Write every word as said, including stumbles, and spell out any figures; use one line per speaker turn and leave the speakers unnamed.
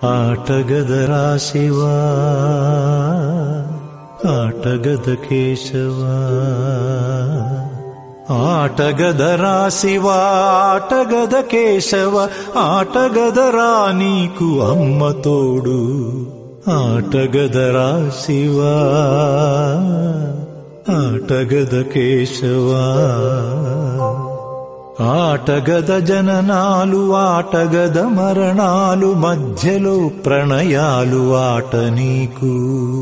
ఆటగదరా శివా, ఆటగద కేశవా. ఆటగదరా శివా, ఆటగద కేశవ, ఆటగదరా నీకు అమ్మ తోడు. ఆటగదరా శివా, ఆటగద కేశవా. ఆటగద జననాలు, ఆటగద మరణాలు, మధ్యలో ప్రణయాలు ఆట నీకు.